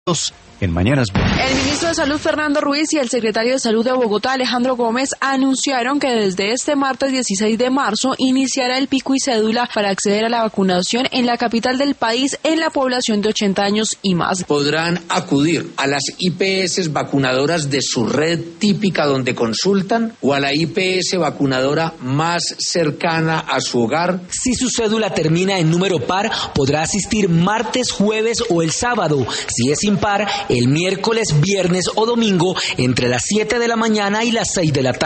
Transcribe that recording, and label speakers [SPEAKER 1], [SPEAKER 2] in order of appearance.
[SPEAKER 1] En Mañanas Blue.
[SPEAKER 2] El ministro de Salud, Fernando Ruiz, y el secretario de Salud de Bogotá, Alejandro Gómez, anunciaron que desde este martes 16 de marzo iniciará el pico y cédula para acceder a la vacunación en la capital del país en la población de 80 años y más.
[SPEAKER 3] Podrán acudir a las IPS vacunadoras de su red típica donde consultan o a la IPS vacunadora más cercana a su hogar.
[SPEAKER 4] Si su cédula termina en número par, podrá asistir martes, jueves o el sábado. Si es impar, el miércoles, viernes o domingo entre las 7 de la mañana y las 6 de la tarde.